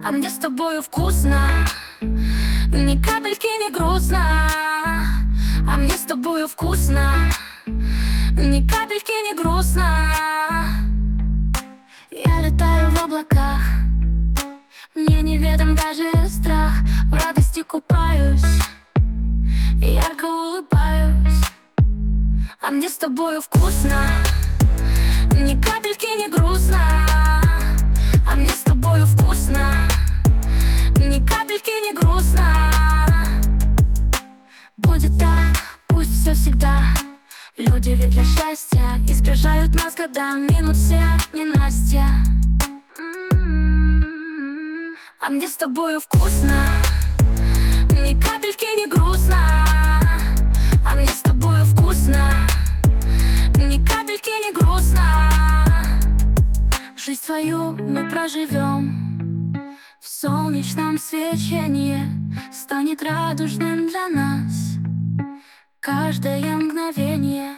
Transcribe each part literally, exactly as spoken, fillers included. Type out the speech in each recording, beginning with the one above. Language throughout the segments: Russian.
А мне с тобою вкусно, ни капельки не грустно. А мне с тобою вкусно, ни капельки не грустно. Я летаю в облаках, мне неведом даже страх. В радости купаюсь, ярко улыбаюсь. А мне с тобою вкусно, ни капельки не грустно. А мне с тобою вкусно, ни капельки не грустно. Будет так, пусть все всегда. Люди ведь для счастья избежают нас, когда минут все ненастья. М-м-м. А мне с тобою вкусно, ни капельки не грустно. А мне с тобою вкусно, ни капельки не грустно. Жизнь свою мы проживем в солнечном свечении. Станет радужным для нас каждое мгновение.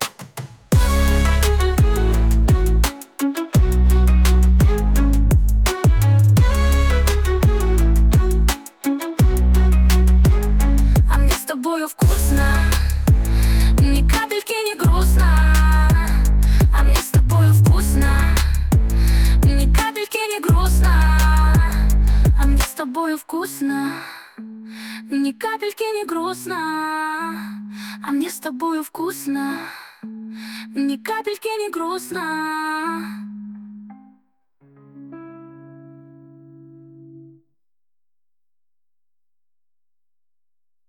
А мне с тобою вкусно, ни капельки не грустно. А мне с тобою вкусно, ни капельки не грустно. А мне с тобою вкусно, ни капельки не грустно. А мне с тобою вкусно, ни капельки не грустно.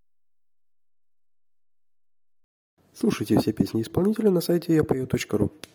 Слушайте все песни исполнителя на сайте я пою точка ру.